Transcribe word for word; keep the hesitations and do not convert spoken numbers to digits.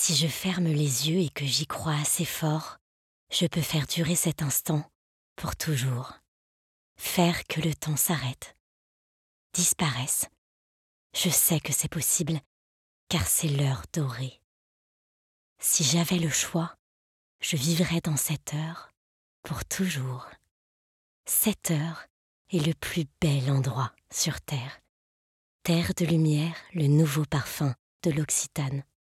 Si je ferme les yeux et que j'y crois assez fort, je peux faire durer cet instant pour toujours. Faire que le temps s'arrête, disparaisse. Je sais que c'est possible, car c'est l'heure dorée. Si j'avais le choix, je vivrais dans cette heure pour toujours. Cette heure est le plus bel endroit sur Terre. Terre de lumière, le nouveau parfum de l'Occitane.